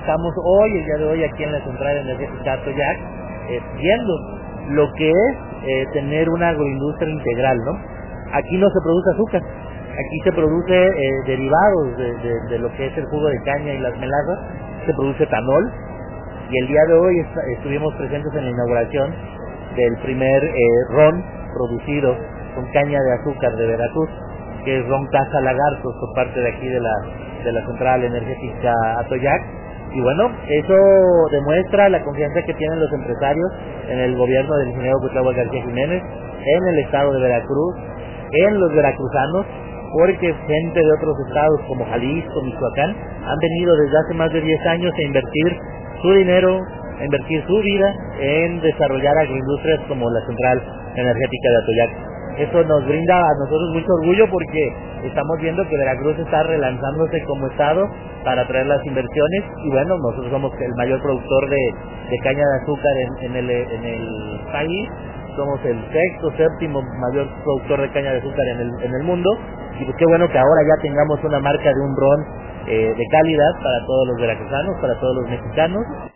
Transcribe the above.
estamos hoy, el día de hoy, aquí en la central energética Atoyac, viendo lo que es tener una agroindustria integral, ¿no? Aquí no se produce azúcar, aquí se produce derivados de lo que es el jugo de caña y las melazas, se produce etanol, y el día de hoy estuvimos presentes en la inauguración del primer ron producido con caña de azúcar de Veracruz, que es ron Casa Lagartos, por parte de aquí de la central energética Atoyac. Y bueno, eso demuestra la confianza que tienen los empresarios en el gobierno del ingeniero Cuitlahua García Jiménez, en el estado de Veracruz, en los veracruzanos, porque gente de otros estados como Jalisco, Michoacán, han venido desde hace más de 10 años a invertir su dinero, a invertir su vida en desarrollar agroindustrias como la central energética de Atoyac. Eso nos brinda a nosotros mucho orgullo, porque estamos viendo que Veracruz está relanzándose como estado para traer las inversiones, y bueno, nosotros somos el mayor productor de caña de azúcar en el país. Somos el sexto, séptimo mayor productor de caña de azúcar en el mundo, y pues qué bueno que ahora ya tengamos una marca de un ron de calidad para todos los veracruzanos, para todos los mexicanos.